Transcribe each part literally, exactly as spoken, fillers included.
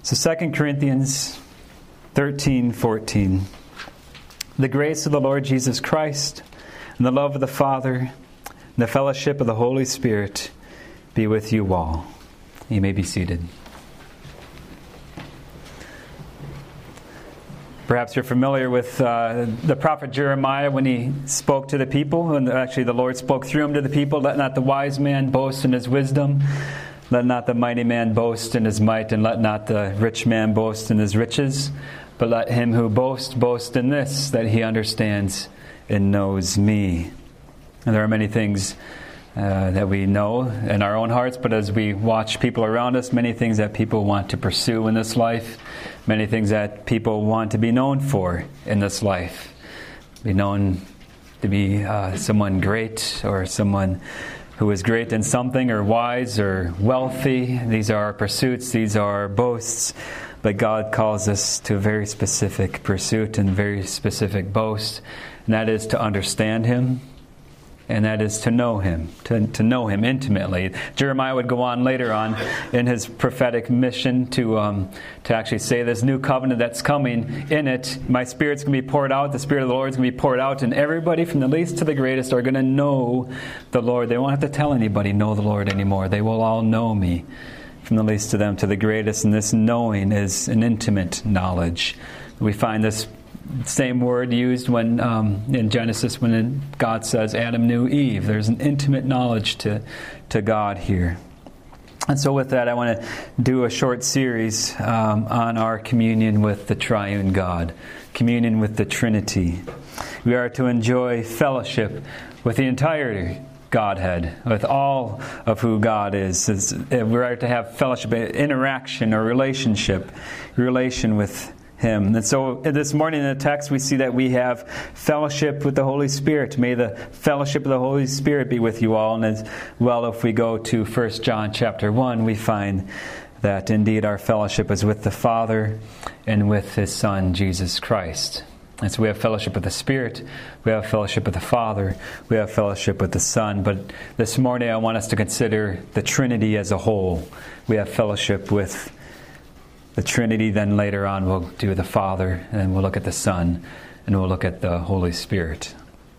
So Second Corinthians thirteen fourteen. The grace of the Lord Jesus Christ, and the love of the Father, and the fellowship of the Holy Spirit be with you all. You may be seated. Perhaps you're familiar with uh, the prophet Jeremiah when he spoke to the people, and actually the Lord spoke through him to the people. Let not the wise man boast in his wisdom, let not the mighty man boast in his might, and let not the rich man boast in his riches. But let him who boasts, boast in this, that he understands and knows me. And there are many things uh, that we know in our own hearts, but as we watch people around us, many things that people want to pursue in this life, many things that people want to be known for in this life. Be known to be uh, someone great, or someone who is great in something, or wise, or wealthy. These are our pursuits, these are our boasts. But God calls us to a very specific pursuit and very specific boast, and that is to understand Him, and that is to know Him, to, to know Him intimately. Jeremiah would go on later on in his prophetic mission to um, to actually say this new covenant that's coming. In it, my Spirit's going to be poured out, the Spirit of the Lord is going to be poured out, and everybody from the least to the greatest are going to know the Lord. They won't have to tell anybody, know the Lord anymore. They will all know me. From the least to them to the greatest, and this knowing is an intimate knowledge. We find this same word used when um, in Genesis when God says Adam knew Eve. There's an intimate knowledge to, to God here. And so with that, I want to do a short series um, on our communion with the triune God, communion with the Trinity. We are to enjoy fellowship with the entirety Godhead, with all of who God is. We're to have fellowship, interaction, or relationship, relation with Him. And so this morning in the text we see that we have fellowship with the Holy Spirit. May the fellowship of the Holy Spirit be with you all. And as well, if we go to First John chapter one, we find that indeed our fellowship is with the Father and with His Son, Jesus Christ. And so we have fellowship with the Spirit, we have fellowship with the Father, we have fellowship with the Son. But this morning I want us to consider the Trinity as a whole. We have fellowship with the Trinity, then later on we'll do the Father, and then we'll look at the Son, and we'll look at the Holy Spirit.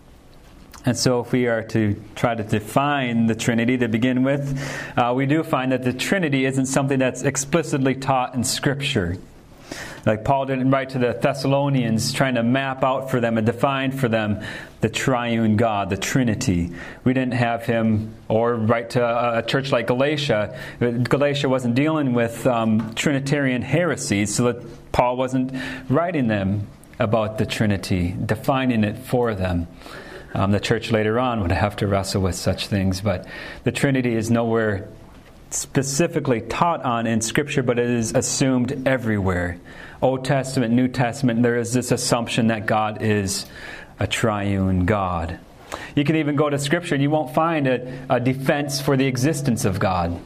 And so if we are to try to define the Trinity to begin with, uh, we do find that the Trinity isn't something that's explicitly taught in Scripture. Like Paul didn't write to the Thessalonians trying to map out for them and define for them the triune God, the Trinity. We didn't have him, or write to a church like Galatia. Galatia wasn't dealing with um, Trinitarian heresies, so that Paul wasn't writing them about the Trinity, defining it for them. Um, the church later on would have to wrestle with such things, but the Trinity is nowhere specifically taught on in Scripture, but it is assumed everywhere. Old Testament, New Testament, there is this assumption that God is a triune God. You can even go to Scripture and you won't find a, a defense for the existence of God.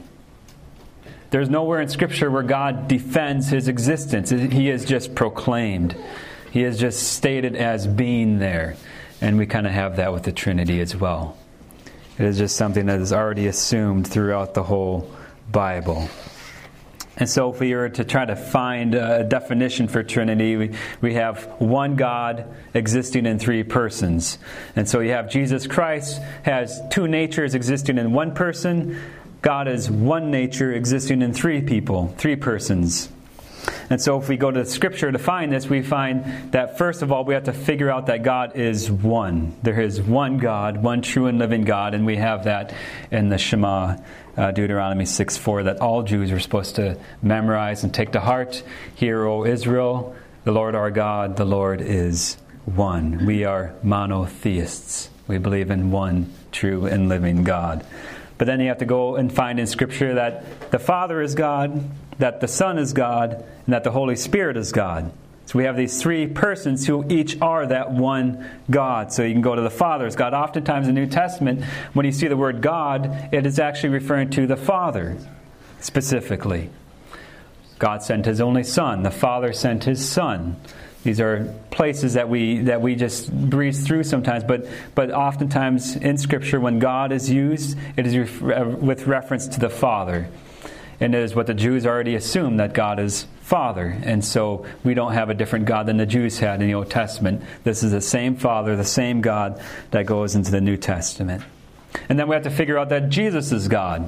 There's nowhere in Scripture where God defends His existence. He is just proclaimed. He is just stated as being there. And we kind of have that with the Trinity as well. It is just something that is already assumed throughout the whole Bible. And so if we were to try to find a definition for Trinity, we, we have one God existing in three persons. And so you have Jesus Christ has two natures existing in one person. God is one nature existing in three people, three persons. And so if we go to Scripture to find this, we find that first of all, we have to figure out that God is one. There is one God, one true and living God, and we have that in the Shema, uh, Deuteronomy six four, that all Jews are supposed to memorize and take to heart. Hear, O Israel, the Lord our God, the Lord is one. We are monotheists. We believe in one true and living God. But then you have to go and find in Scripture that the Father is God, that the Son is God, and that the Holy Spirit is God. So we have these three persons who each are that one God. So you can go to the Father as God. Oftentimes in the New Testament, when you see the word God, it is actually referring to the Father specifically. God sent His only Son. The Father sent His Son. These are places that we that we just breeze through sometimes, but but oftentimes in Scripture, when God is used, it is ref- with reference to the Father. And it is what the Jews already assume, that God is Father. And so we don't have a different God than the Jews had in the Old Testament. This is the same Father, the same God that goes into the New Testament. And then we have to figure out that Jesus is God.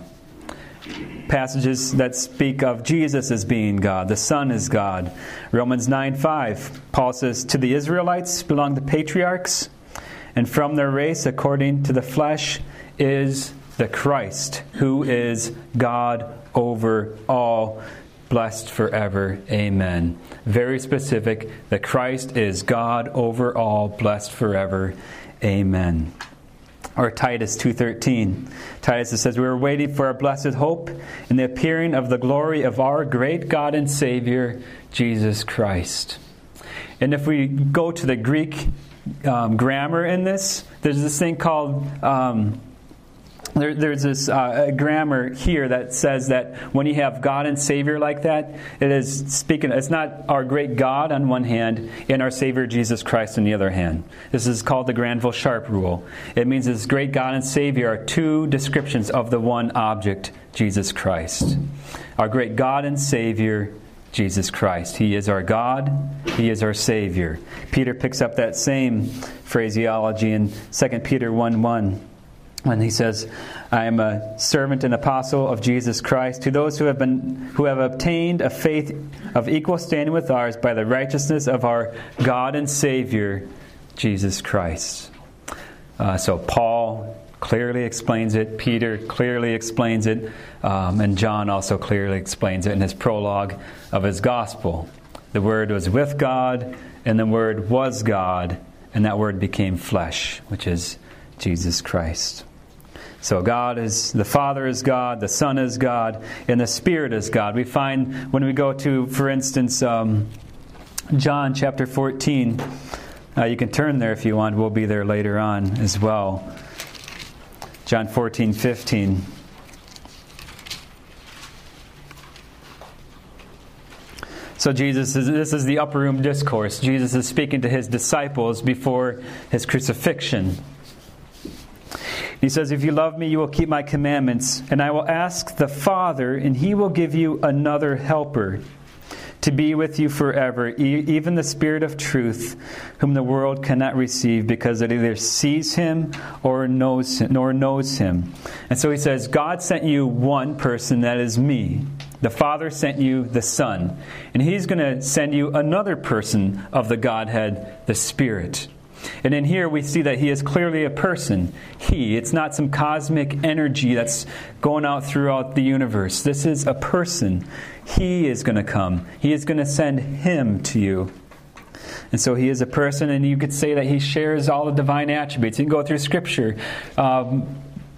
Passages that speak of Jesus as being God. The Son is God. Romans nine five, Paul says, "To the Israelites belong the patriarchs, and from their race, according to the flesh, is the Christ, who is God over all, blessed forever. Amen." Very specific. The Christ is God over all, blessed forever. Amen. Or Titus two thirteen. Titus says, "We are waiting for our blessed hope in the appearing of the glory of our great God and Savior, Jesus Christ." And if we go to the Greek um, grammar in this, there's this thing called... Um, There, there's this uh, grammar here that says that when you have God and Savior like that, it is speaking, it's not our great God on one hand and our Savior Jesus Christ on the other hand. This is called the Granville-Sharp rule. It means this great God and Savior are two descriptions of the one object, Jesus Christ. Our great God and Savior, Jesus Christ. He is our God. He is our Savior. Peter picks up that same phraseology in Second Peter one one. When he says, "I am a servant and apostle of Jesus Christ, to those who have been who have obtained a faith of equal standing with ours by the righteousness of our God and Savior, Jesus Christ." Uh, so Paul clearly explains it, Peter clearly explains it, um, and John also clearly explains it in his prologue of his gospel. The Word was with God, and the Word was God, and that Word became flesh, which is Jesus Christ. So God is, the Father is God, the Son is God, and the Spirit is God. We find when we go to, for instance, um, John chapter fourteen, uh, you can turn there if you want, we'll be there later on as well. John fourteen fifteen. So Jesus is, this is the upper room discourse. Jesus is speaking to his disciples before his crucifixion. He says, "If you love me, you will keep my commandments, and I will ask the Father, and he will give you another helper to be with you forever, e- even the Spirit of truth, whom the world cannot receive, because it either sees him or knows him, nor knows him." And so he says, God sent you one person, that is me. The Father sent you the Son. And he's going to send you another person of the Godhead, the Spirit. And in here we see that he is clearly a person. He. It's not some cosmic energy that's going out throughout the universe. This is a person. He is going to come. He is going to send him to you. And so he is a person, and you could say that he shares all the divine attributes. You can go through Scripture. Um,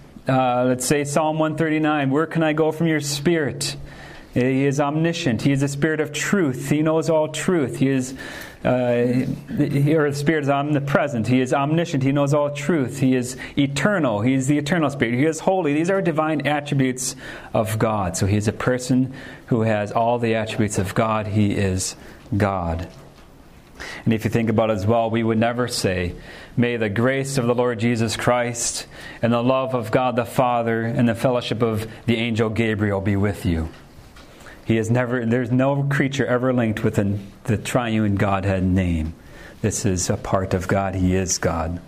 uh, let's say Psalm one thirty-nine. "Where can I go from your Spirit?" He is omniscient. He is the Spirit of truth. He knows all truth. He is, uh, he, or the Spirit is omnipresent. He is omniscient. He knows all truth. He is eternal. He is the eternal Spirit. He is holy. These are divine attributes of God. So he is a person who has all the attributes of God. He is God. And if you think about it as well, we would never say, "May the grace of the Lord Jesus Christ and the love of God the Father and the fellowship of the angel Gabriel be with you." He is never. There's no creature ever linked with an, the triune Godhead name. This is a part of God. He is God.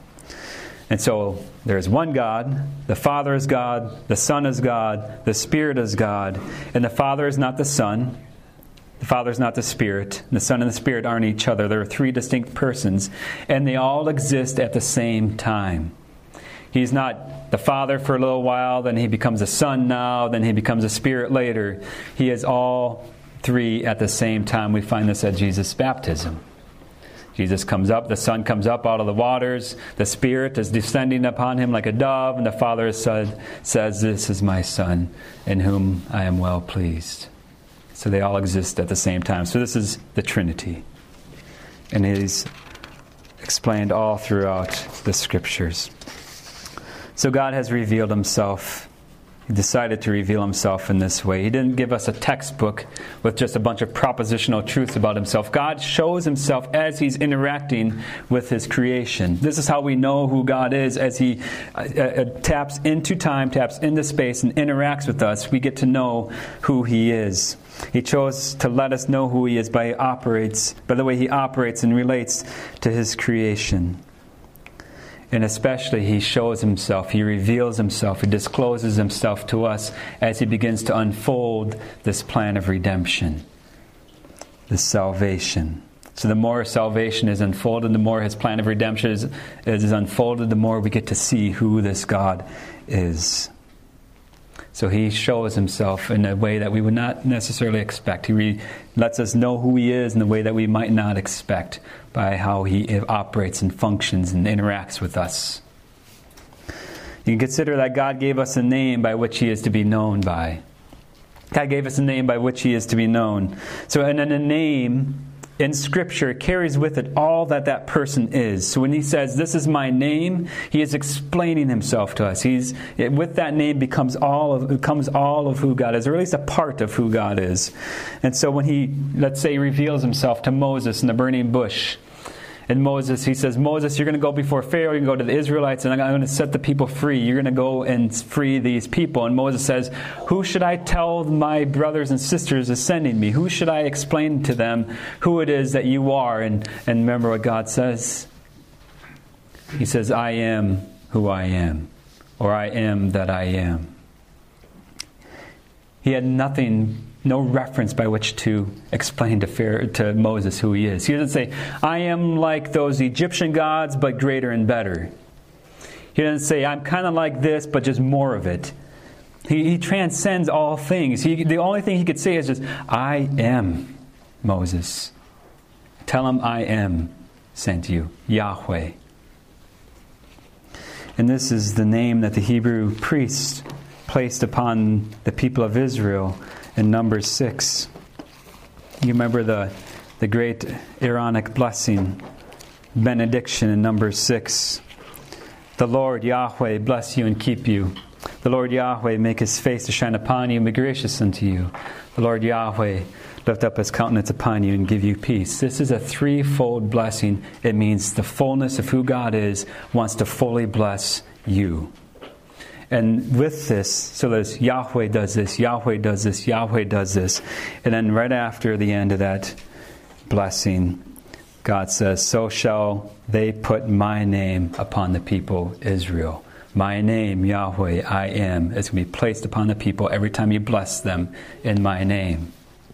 And so there's one God. The Father is God. The Son is God. The Spirit is God. And the Father is not the Son. The Father is not the Spirit. The Son and the Spirit aren't each other. There are three distinct persons. And they all exist at the same time. He's not the Father for a little while, then he becomes a Son now, then he becomes a Spirit later. He is all three at the same time. We find this at Jesus' baptism. Jesus comes up, the Son comes up out of the waters, the Spirit is descending upon him like a dove, and the Father said, says, "This is my Son, in whom I am well pleased." So they all exist at the same time. So this is the Trinity. And it is explained all throughout the Scriptures. So God has revealed himself He decided to reveal himself in this way. He didn't give us a textbook with just a bunch of propositional truths about himself. God shows himself as he's interacting with his creation. This is how we know who God is, as he uh, uh, taps into time, taps into space, and interacts with us. We get to know who he is. He chose to let us know who he is by, he operates, by the way he operates and relates to his creation. And especially, he shows himself, he reveals himself, he discloses himself to us as he begins to unfold this plan of redemption, this salvation. So the more salvation is unfolded, the more his plan of redemption is, is unfolded, the more we get to see who this God is. So he shows himself in a way that we would not necessarily expect. He re- lets us know who he is in a way that we might not expect by how he operates and functions and interacts with us. You can consider that God gave us a name by which he is to be known by. God gave us a name by which he is to be known. So and then a name in Scripture carries with it all that that person is. So when he says, "This is my name," he is explaining himself to us. He's with that name becomes all of becomes all of who God is, or at least a part of who God is. And so when he, let's say, reveals himself to Moses in the burning bush, and Moses, he says, "Moses, you're going to go before Pharaoh, you're going to go to the Israelites, and I'm going to set the people free. You're going to go and free these people." And Moses says, "Who should I tell my brothers and sisters is sending me? Who should I explain to them who it is that you are?" And, and remember what God says? He says, "I am who I am," or "I am that I am." He had nothing, no reference by which to explain to Pharaoh, to Moses who he is. He doesn't say, "I am like those Egyptian gods, but greater and better." He doesn't say, "I'm kind of like this, but just more of it." He, he transcends all things. He, the only thing he could say is just, "I am Moses. Tell him I am sent you, Yahweh." And this is the name that the Hebrew priests placed upon the people of Israel in Numbers six. You remember the, the great Aaronic blessing, benediction in Numbers six. "The Lord Yahweh bless you and keep you. The Lord Yahweh make his face to shine upon you and be gracious unto you. The Lord Yahweh lift up his countenance upon you and give you peace." This is a threefold blessing. It means the fullness of who God is wants to fully bless you. And with this, so there's Yahweh does this, Yahweh does this, Yahweh does this. And then right after the end of that blessing, God says, "So shall they put my name upon the people Israel." My name, Yahweh, I am, is going to be placed upon the people every time you bless them in my name.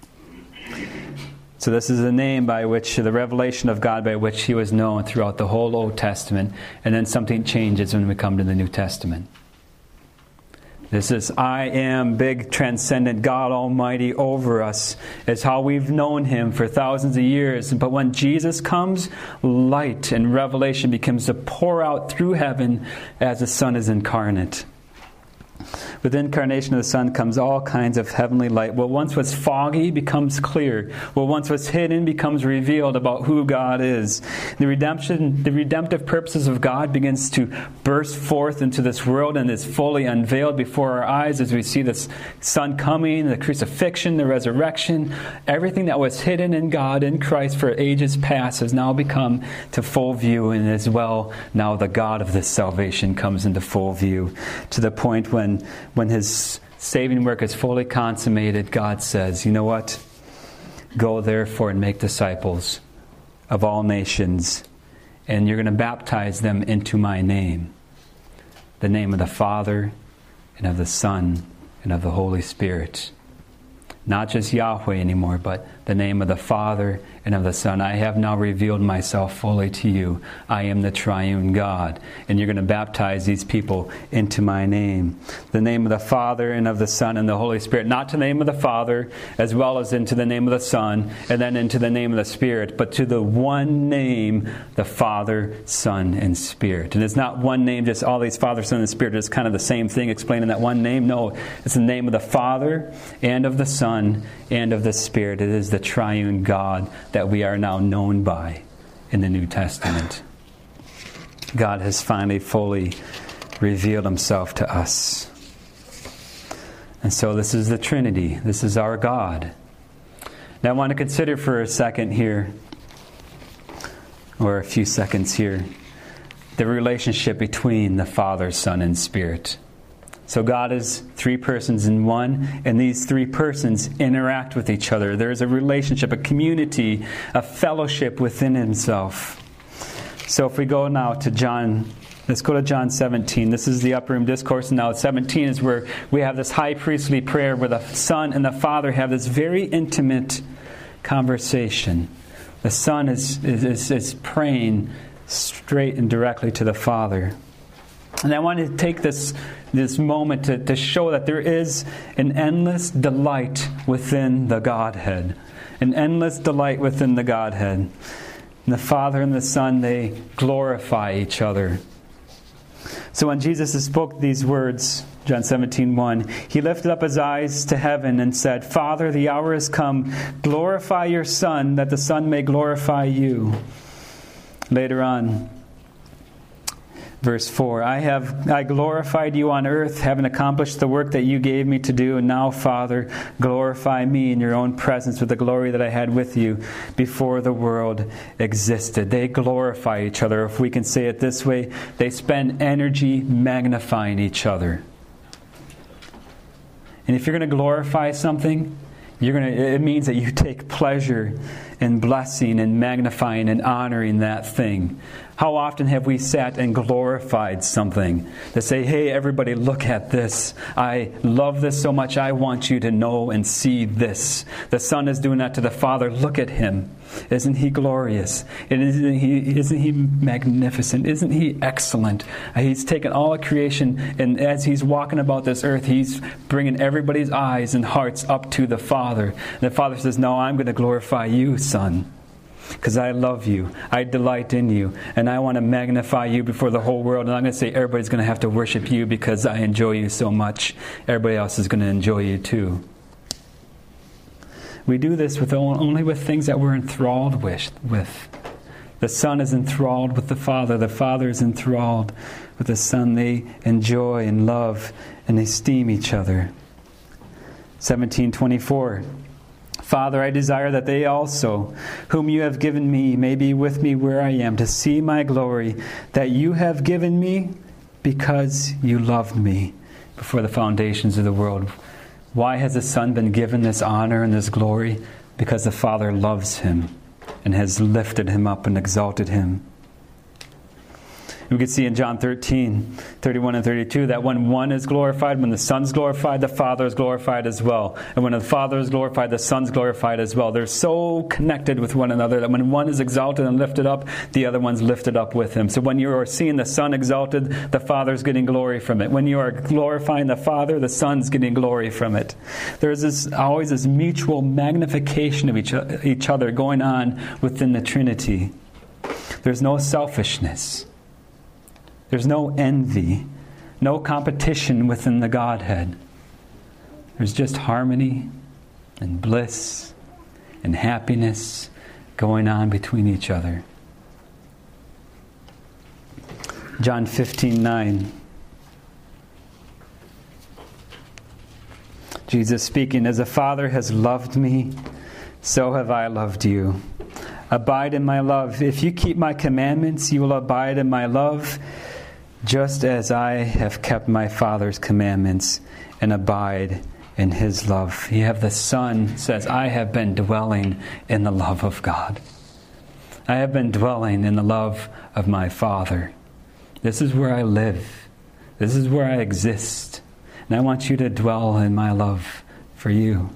So this is the name by which, the revelation of God by which he was known throughout the whole Old Testament. And then something changes when we come to the New Testament. This is I am, big, transcendent God Almighty over us. It's how we've known him for thousands of years. But when Jesus comes, light and revelation begins to pour out through heaven as the Son is incarnate. With the incarnation of the Son comes all kinds of heavenly light. What once was foggy becomes clear. What once was hidden becomes revealed about who God is. The redemption, the redemptive purposes of God begins to burst forth into this world and is fully unveiled before our eyes as we see this Son coming, the crucifixion, the resurrection. Everything that was hidden in God, in Christ for ages past, has now become to full view, and as well now the God of this salvation comes into full view, to the point when When his saving work is fully consummated, God says, "You know what? Go therefore and make disciples of all nations, and you're going to baptize them into my name, the name of the Father and of the Son and of the Holy Spirit." Not just Yahweh anymore, but the name of the Father and of the Son. "I have now revealed myself fully to you. I am the triune God. And you're going to baptize these people into my name." The name of the Father and of the Son and the Holy Spirit. Not to the name of the Father, as well as into the name of the Son, and then into the name of the Spirit, but to the one name, the Father, Son, and Spirit. And it's not one name, just all these Father, Son, and Spirit. It's kind of the same thing, explaining that one name. No, it's the name of the Father and of the Son and of the Spirit. It is the triune God that we are now known by in the New Testament. God has finally fully revealed himself to us. And so this is the Trinity. This is our God. Now I want to consider for a second here, or a few seconds here, the relationship between the Father, Son, and Spirit. So God is three persons in one, and these three persons interact with each other. There is a relationship, a community, a fellowship within Himself. So if we go now to John, let's go to John seventeen. This is the Upper Room Discourse. And now seventeen is where we have this high priestly prayer where the Son and the Father have this very intimate conversation. The Son is, is, is praying straight and directly to the Father. And I want to take this, this moment to, to show that there is an endless delight within the Godhead. An endless delight within the Godhead. And the Father and the Son, they glorify each other. So when Jesus spoke these words, John seventeen one, He lifted up His eyes to heaven and said, Father, the hour has come. Glorify your Son, that the Son may glorify you. Later on, verse four, I have I glorified you on earth, having accomplished the work that you gave me to do. And now, Father, glorify me in your own presence with the glory that I had with you before the world existed. They glorify each other. If we can say it this way, they spend energy magnifying each other. And if you're going to glorify something, you're going to, it means that you take pleasure in blessing and magnifying and honoring that thing. How often have we sat and glorified something to say, hey, everybody, look at this. I love this so much. I want you to know and see this. The Son is doing that to the Father. Look at Him. Isn't He glorious? And isn't He, isn't He magnificent? Isn't He excellent? He's taken all of creation, and as He's walking about this earth, He's bringing everybody's eyes and hearts up to the Father. And the Father says, no, I'm going to glorify you, Son. Because I love you, I delight in you, and I want to magnify you before the whole world. And I'm going to say everybody's going to have to worship you because I enjoy you so much. Everybody else is going to enjoy you too. We do this with only with things that we're enthralled with. The Son is enthralled with the Father. The Father is enthralled with the Son. They enjoy and love and esteem each other. seventeen twenty-four. Father, I desire that they also, whom you have given me, may be with me where I am, to see my glory that you have given me because you loved me before the foundations of the world. Why has the Son been given this honor and this glory? Because the Father loves Him and has lifted Him up and exalted Him. We can see in John thirteen, thirty-one and thirty-two that when one is glorified, when the Son's glorified, the Father is glorified as well. And when the Father is glorified, the Son's glorified as well. They're so connected with one another that when one is exalted and lifted up, the other one's lifted up with Him. So when you are seeing the Son exalted, the Father's getting glory from it. When you are glorifying the Father, the Son's getting glory from it. There's this always this mutual magnification of each, each other going on within the Trinity. There's no selfishness. There's no envy, no competition within the Godhead. There's just harmony and bliss and happiness going on between each other. John fifteen nine. Jesus speaking, as the Father has loved me, so have I loved you. Abide in my love. If you keep my commandments, you will abide in my love, just as I have kept my Father's commandments and abide in His love. You have the Son says, I have been dwelling in the love of God. I have been dwelling in the love of my Father. This is where I live. This is where I exist. And I want you to dwell in my love for you.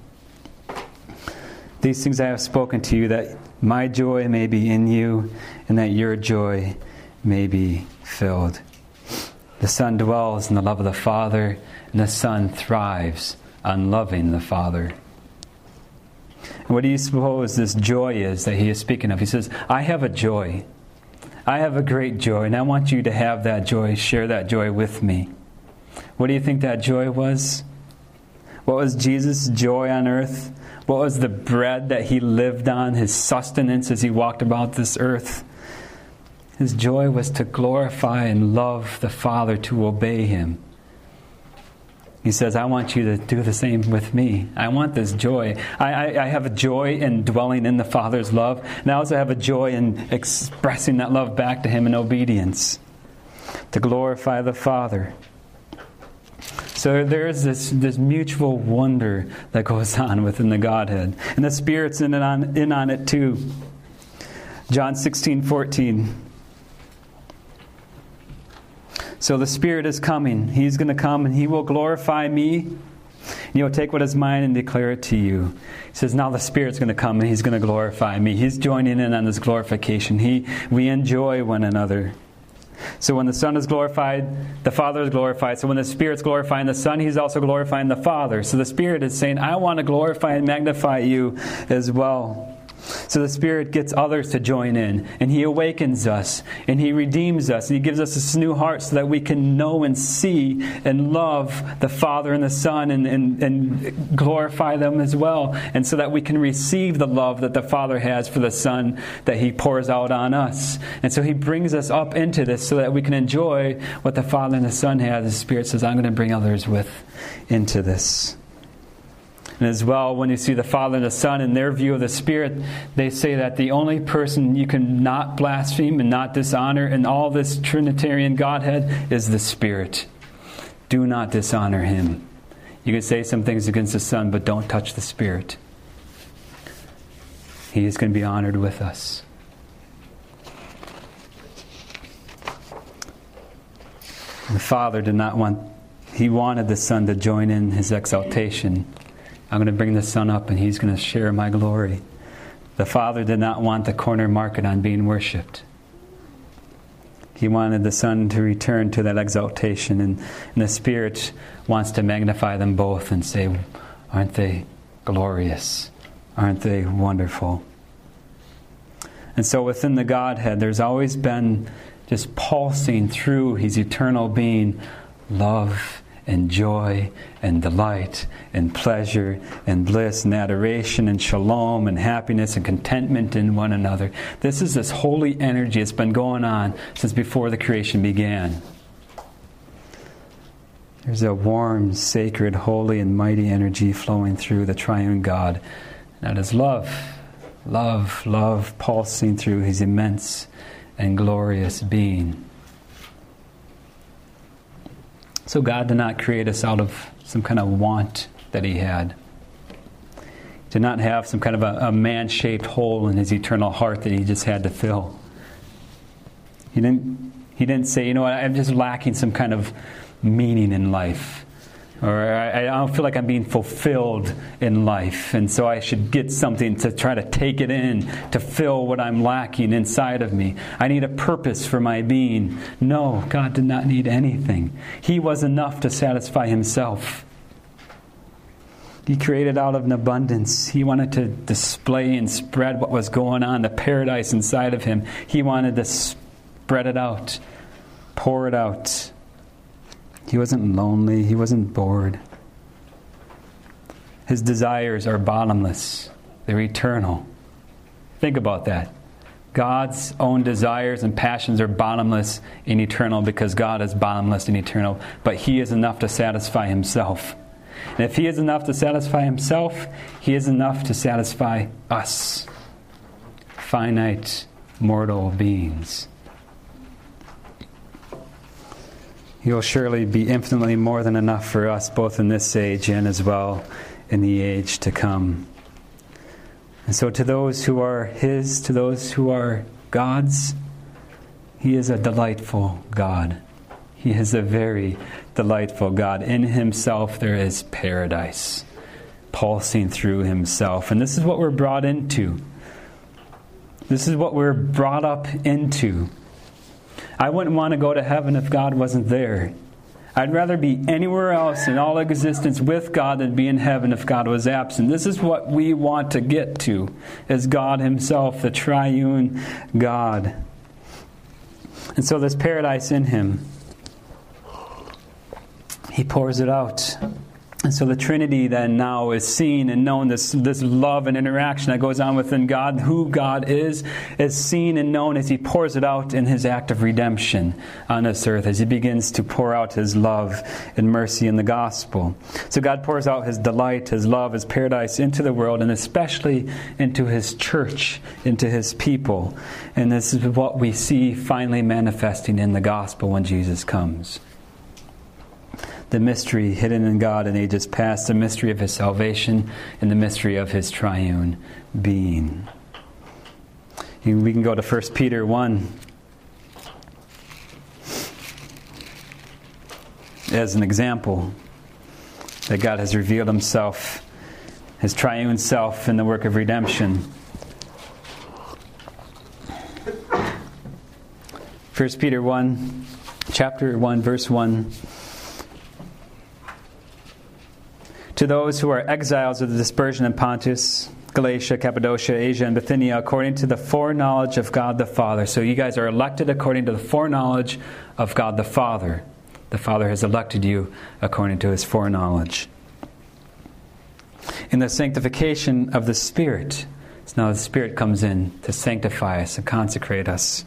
These things I have spoken to you, that my joy may be in you, and that your joy may be filled. The Son dwells in the love of the Father, and the Son thrives on loving the Father. And what do you suppose this joy is that He is speaking of? He says, I have a joy. I have a great joy, and I want you to have that joy, share that joy with me. What do you think that joy was? What was Jesus' joy on earth? What was the bread that He lived on, His sustenance as He walked about this earth? His joy was to glorify and love the Father, to obey Him. He says, I want you to do the same with me. I want this joy. I, I, I have a joy in dwelling in the Father's love, and I also have a joy in expressing that love back to Him in obedience, to glorify the Father. So there is this, this mutual wonder that goes on within the Godhead. And the Spirit's in, it on, in on it too. John sixteen fourteen. So the Spirit is coming. He's going to come and He will glorify me. And He will take what is mine and declare it to you. He says, now the Spirit's going to come and He's going to glorify me. He's joining in on this glorification. He, we enjoy one another. So when the Son is glorified, the Father is glorified. So when the Spirit's glorifying the Son, He's also glorifying the Father. So the Spirit is saying, I want to glorify and magnify you as well. So the Spirit gets others to join in, and He awakens us, and He redeems us, and He gives us this new heart so that we can know and see and love the Father and the Son and, and, and glorify them as well, and so that we can receive the love that the Father has for the Son that He pours out on us. And so He brings us up into this so that we can enjoy what the Father and the Son have. The Spirit says, I'm going to bring others with into this. And as well, when you see the Father and the Son in their view of the Spirit, they say that the only person you can not blaspheme and not dishonor in all this Trinitarian Godhead is the Spirit. Do not dishonor Him. You can say some things against the Son, but don't touch the Spirit. He is going to be honored with us. The Father did not want, He wanted the Son to join in His exaltation. I'm going to bring the Son up and He's going to share my glory. The Father did not want the corner market on being worshipped. He wanted the Son to return to that exaltation, and, and the Spirit wants to magnify them both and say, aren't they glorious? Aren't they wonderful? And so within the Godhead, there's always been just pulsing through His eternal being love and joy and delight and pleasure and bliss and adoration and shalom and happiness and contentment in one another. This is this holy energy that's been going on since before the creation began. There's a warm, sacred, holy, and mighty energy flowing through the triune God. That is love. Love, love pulsing through His immense and glorious being. So God did not create us out of some kind of want that He had. He did not have some kind of a, a man-shaped hole in His eternal heart that He just had to fill. He didn't, he didn't say, you know what, I'm just lacking some kind of meaning in life. Or I, I don't feel like I'm being fulfilled in life, and so I should get something to try to take it in, to fill what I'm lacking inside of me. I need a purpose for my being. No, God did not need anything. He was enough to satisfy Himself. He created out of an abundance. He wanted to display and spread what was going on, the paradise inside of Him. He wanted to spread it out, pour it out. He wasn't lonely. He wasn't bored. His desires are bottomless. They're eternal. Think about that. God's own desires and passions are bottomless and eternal because God is bottomless and eternal. But He is enough to satisfy Himself. And if He is enough to satisfy Himself, He is enough to satisfy us, finite, mortal beings. He will surely be infinitely more than enough for us, both in this age and as well in the age to come. And so to those who are His, to those who are God's, He is a delightful God. He is a very delightful God. In Himself there is paradise pulsing through Himself. And this is what we're brought into. This is what we're brought up into. I wouldn't want to go to heaven if God wasn't there. I'd rather be anywhere else in all existence with God than be in heaven if God was absent. This is what we want to get to, as God Himself, the triune God. And so this paradise in Him, He pours it out. And so the Trinity then now is seen and known. This, this love and interaction that goes on within God, who God is, is seen and known as He pours it out in His act of redemption on this earth, as He begins to pour out His love and mercy in the gospel. So God pours out His delight, His love, His paradise into the world, and especially into His church, into His people. And this is what we see finally manifesting in the gospel when Jesus comes. The mystery hidden in God in ages past, the mystery of His salvation, and the mystery of His triune being. We can go to First Peter one as an example that God has revealed Himself, His triune self, in the work of redemption. First Peter one, chapter one, verse one. To those who are exiles of the dispersion in Pontus, Galatia, Cappadocia, Asia, and Bithynia, according to the foreknowledge of God the Father. So you guys are elected according to the foreknowledge of God the Father. The Father has elected you according to His foreknowledge. In the sanctification of the Spirit. So now the Spirit comes in to sanctify us and consecrate us.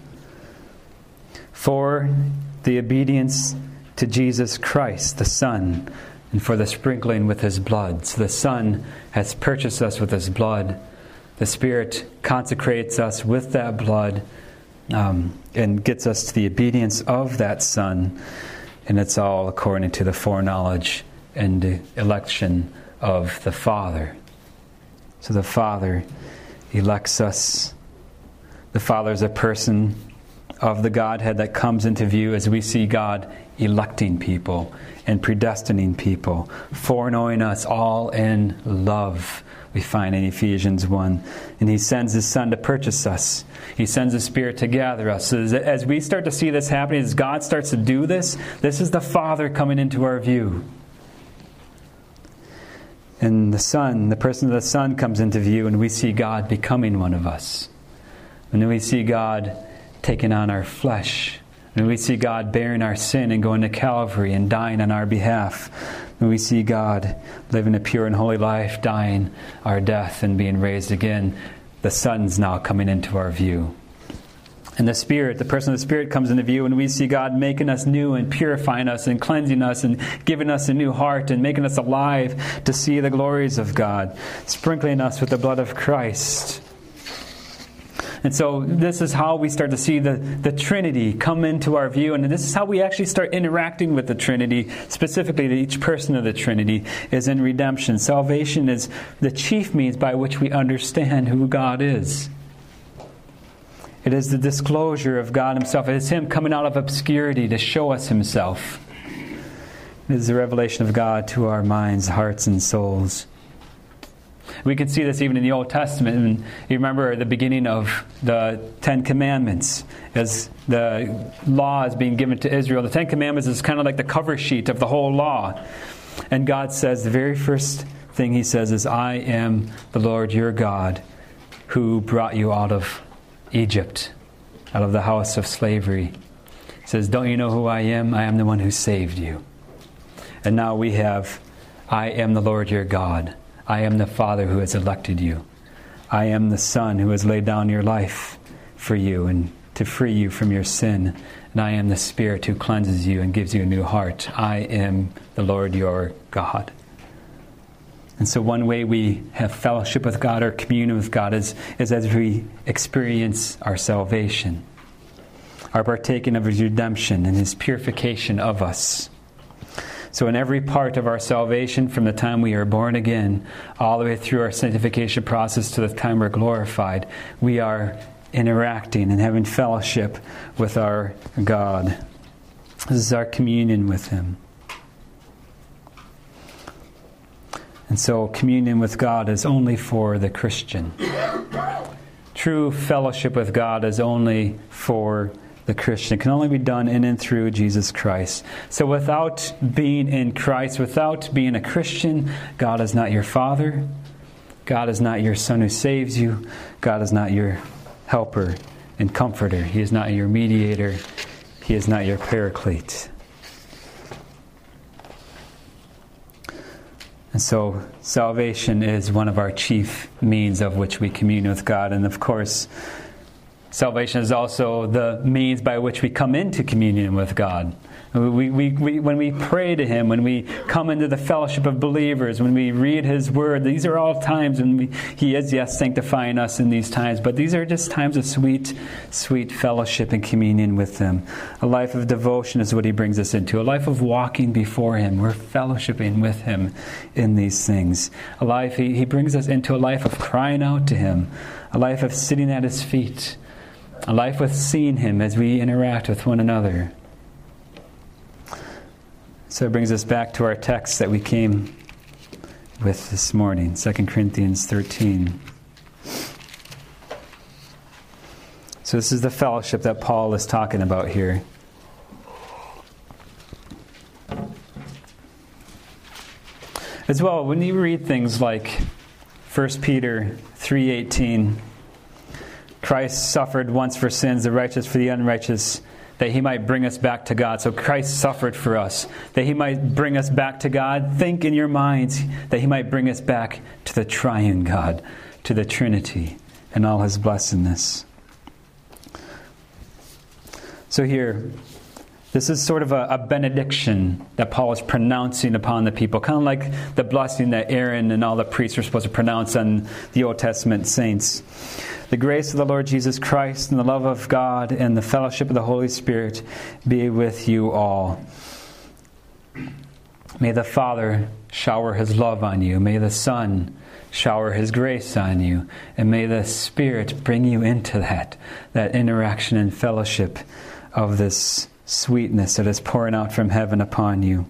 For the obedience to Jesus Christ, the Son, and for the sprinkling with His blood. So the Son has purchased us with His blood. The Spirit consecrates us with that blood um, and gets us to the obedience of that Son. And it's all according to the foreknowledge and the election of the Father. So the Father elects us. The Father is a person of the Godhead that comes into view as we see God electing people and predestining people, foreknowing us all in love, we find in Ephesians one. And He sends His Son to purchase us. He sends His Spirit to gather us. So as we start to see this happening, as God starts to do this, this is the Father coming into our view. And the Son, the person of the Son comes into view, and we see God becoming one of us. And then we see God taking on our flesh. And we see God bearing our sin and going to Calvary and dying on our behalf. And we see God living a pure and holy life, dying our death and being raised again. The Son's now coming into our view. And the Spirit, the person of the Spirit comes into view, and we see God making us new and purifying us and cleansing us and giving us a new heart and making us alive to see the glories of God, sprinkling us with the blood of Christ. And so this is how we start to see the, the Trinity come into our view. And this is how we actually start interacting with the Trinity, specifically to each person of the Trinity, is in redemption. Salvation is the chief means by which we understand who God is. It is the disclosure of God Himself. It is Him coming out of obscurity to show us Himself. It is the revelation of God to our minds, hearts, and souls. We can see this even in the Old Testament. And you remember the beginning of the Ten Commandments, as the law is being given to Israel. The Ten Commandments is kind of like the cover sheet of the whole law. And God says, the very first thing He says is, I am the Lord your God who brought you out of Egypt, out of the house of slavery. He says, don't you know who I am? I am the one who saved you. And now we have, I am the Lord your God. I am the Father who has elected you. I am the Son who has laid down your life for you and to free you from your sin. And I am the Spirit who cleanses you and gives you a new heart. I am the Lord your God. And so one way we have fellowship with God or communion with God is, is as we experience our salvation, our partaking of His redemption and His purification of us. So in every part of our salvation, from the time we are born again, all the way through our sanctification process to the time we're glorified, we are interacting and having fellowship with our God. This is our communion with Him. And so communion with God is only for the Christian. True fellowship with God is only for the Christian. It can only be done in and through Jesus Christ. So without being in Christ, without being a Christian, God is not your Father. God is not your Son who saves you. God is not your helper and comforter. He is not your mediator. He is not your paraclete. And so salvation is one of our chief means of which we commune with God. And of course, salvation is also the means by which we come into communion with God. We, we, we, when we pray to Him, when we come into the fellowship of believers, when we read His Word, these are all times when we, He is, yes, sanctifying us in these times, but these are just times of sweet, sweet fellowship and communion with Him. A life of devotion is what He brings us into. A life of walking before Him. We're fellowshipping with Him in these things. A life, He, he brings us into a life of crying out to Him. A life of sitting at His feet. A life with seeing Him as we interact with one another. So it brings us back to our text that we came with this morning, Second Corinthians thirteen. So this is the fellowship that Paul is talking about here. As well, when you read things like First Peter three eighteen, Christ suffered once for sins, the righteous for the unrighteous, that He might bring us back to God. So Christ suffered for us, that He might bring us back to God. Think in your minds that He might bring us back to the triune God, to the Trinity, and all His blessedness. So here, this is sort of a, a benediction that Paul is pronouncing upon the people, kind of like the blessing that Aaron and all the priests were supposed to pronounce on the Old Testament saints. The grace of the Lord Jesus Christ and the love of God and the fellowship of the Holy Spirit be with you all. May the Father shower His love on you. May the Son shower His grace on you. And may the Spirit bring you into that, that interaction and fellowship of this sweetness that is pouring out from heaven upon you.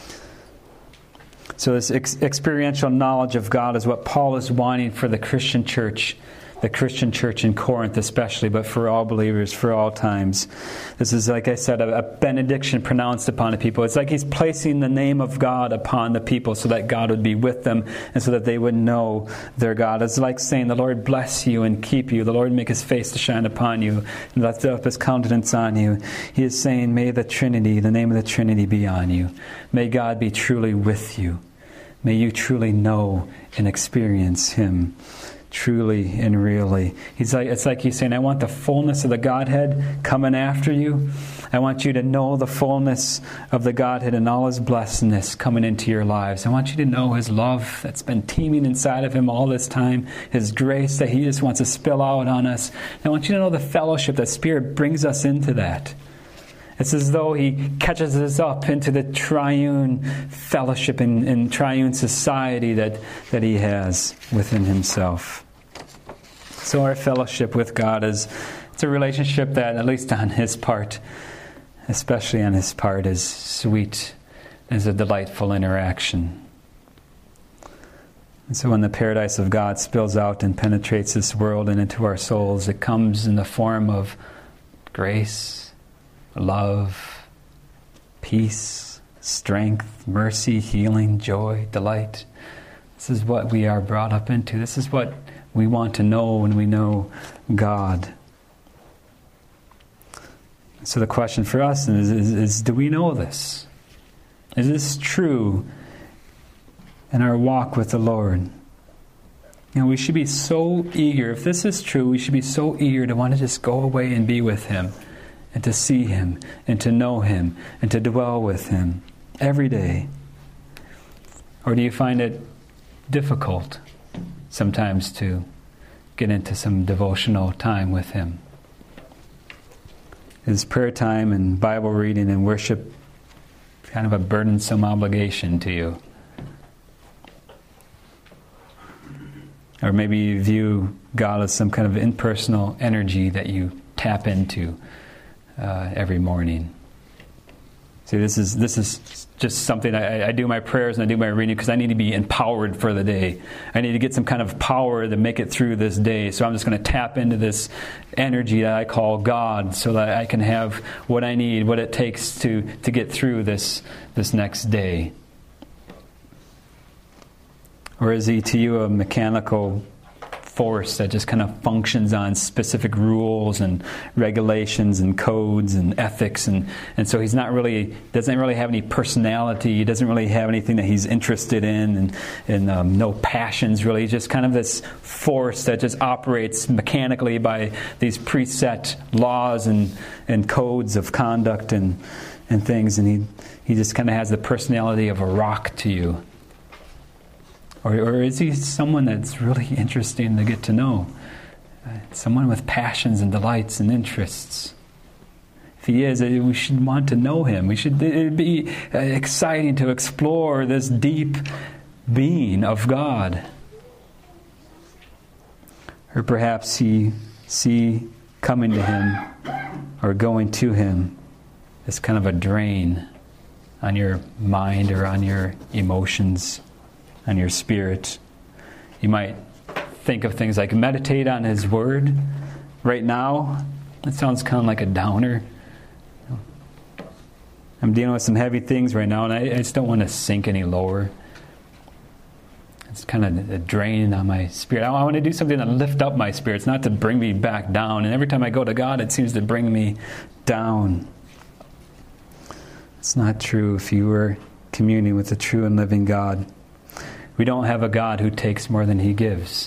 So this ex- experiential knowledge of God is what Paul is wanting for the Christian church, the Christian church in Corinth especially, but for all believers, for all times. This is, like I said, a, a benediction pronounced upon the people. It's like he's placing the name of God upon the people so that God would be with them and so that they would know their God. It's like saying, the Lord bless you and keep you. The Lord make His face to shine upon you and lift up His countenance on you. He is saying, may the Trinity, the name of the Trinity be on you. May God be truly with you. May you truly know and experience Him. Truly and really. He's like, it's like He's saying, I want the fullness of the Godhead coming after you. I want you to know the fullness of the Godhead and all His blessedness coming into your lives. I want you to know His love that's been teeming inside of Him all this time. His grace that He just wants to spill out on us. I want you to know the fellowship that Spirit brings us into that. It's as though He catches us up into the triune fellowship and, and triune society that, that He has within Himself. So our fellowship with God is it's a relationship that, at least on His part, especially on His part, is sweet, is a delightful interaction. And so when the paradise of God spills out and penetrates this world and into our souls, it comes in the form of grace, love, peace, strength, mercy, healing, joy, delight. This is what we are brought up into. This is what we want to know when we know God. So the question for us is, is, is do we know this? Is this true in our walk with the Lord? You know, we should be so eager. If this is true, we should be so eager to want to just go away and be with Him, and to see Him, and to know Him, and to dwell with Him every day. Or do you find it difficult sometimes to get into some devotional time with Him? Is prayer time and Bible reading and worship kind of a burdensome obligation to you? Or maybe you view God as some kind of impersonal energy that you tap into uh, every morning. See, this is this is just something I, I do my prayers and I do my reading because I need to be empowered for the day. I need to get some kind of power to make it through this day. So I'm just going to tap into this energy that I call God so that I can have what I need, what it takes to, to get through this this next day. Or is He to you a mechanical force that just kind of functions on specific rules and regulations and codes and ethics, and, and so he's not really doesn't really have any personality. He doesn't really have anything that he's interested in, and, and um, no passions really. He's just kind of this force that just operates mechanically by these preset laws and, and codes of conduct and and things, and he he just kind of has the personality of a rock to you. Or, or is he someone that's really interesting to get to know? Uh, someone with passions and delights and interests. If he is, we should want to know him. We should. It'd be uh, exciting to explore this deep being of God. Or perhaps he see coming to him or going to him as kind of a drain on your mind or on your emotions, on your spirit. You might think of things like meditate on his word. Right now, it sounds kind of like a downer. I'm dealing with some heavy things right now, and I, I just don't want to sink any lower. It's kind of a drain on my spirit. I, I want to do something to lift up my spirits, not to bring me back down. And every time I go to God, it seems to bring me down. It's not true if you were communing with the true and living God. We don't have a God who takes more than he gives.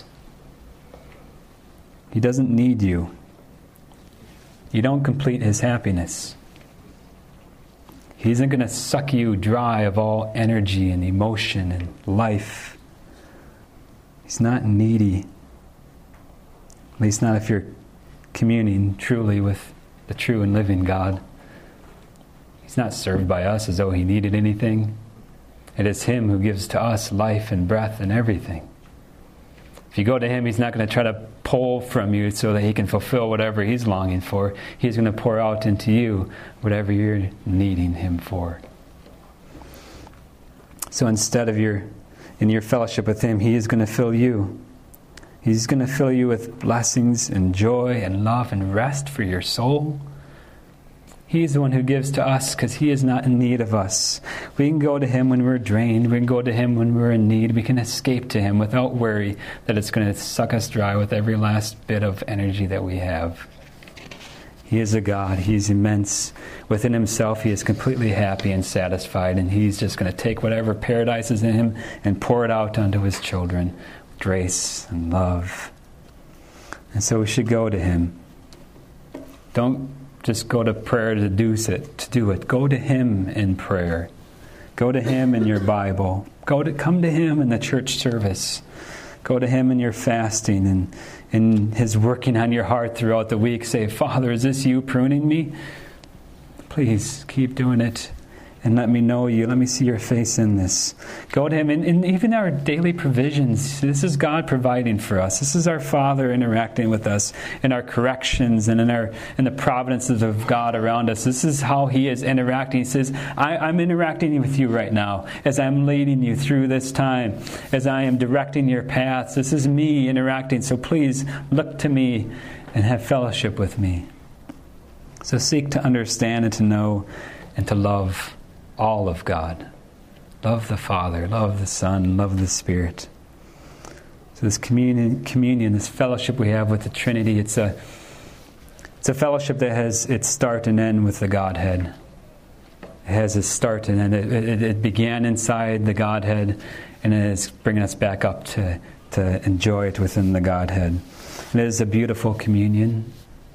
He doesn't need you. You don't complete his happiness. He isn't going to suck you dry of all energy and emotion and life. He's not needy. At least not if you're communing truly with the true and living God. He's not served by us as though he needed anything. It is him who gives to us life and breath and everything. If you go to him, he's not going to try to pull from you so that he can fulfill whatever he's longing for. He's going to pour out into you whatever you're needing him for. So instead of your in your fellowship with him, he is going to fill you. He's going to fill you with blessings and joy and love and rest for your soul. He's the one who gives to us because he is not in need of us. We can go to him when we're drained. We can go to him when we're in need. We can escape to him without worry that it's going to suck us dry with every last bit of energy that we have. He is a God. He's immense. Within himself, he is completely happy and satisfied, and he's just going to take whatever paradise is in him and pour it out onto his children. Grace and love. And so we should go to him. Don't just go to prayer to do it. To do it. Go to him in prayer. Go to him in your Bible. Go to come to him in the church service. Go to him in your fasting and in his working on your heart throughout the week. Say, Father, is this you pruning me? Please keep doing it. And let me know you. Let me see your face in this. Go to him. And, and even our daily provisions. This is God providing for us. This is our Father interacting with us in our corrections and in our in the providences of God around us. This is how he is interacting. He says, I, I'm interacting with you right now as I'm leading you through this time, as I am directing your paths. This is me interacting. So please look to me and have fellowship with me. So seek to understand and to know and to love all of God. Love the Father, love the Son, love the Spirit. So this communion, communion, this fellowship we have with the Trinity, it's a it's a fellowship that has its start and end with the Godhead. It has its start and end. It, it, it began inside the Godhead, and it is bringing us back up to, to enjoy it within the Godhead. And it is a beautiful communion.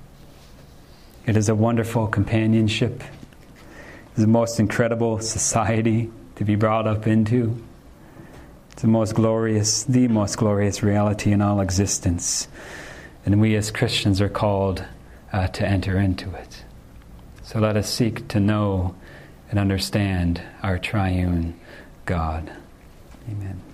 It is a wonderful companionship. It's the most incredible society to be brought up into. It's the most glorious, the most glorious reality in all existence. And we as Christians are called uh, to enter into it. So let us seek to know and understand our triune God. Amen.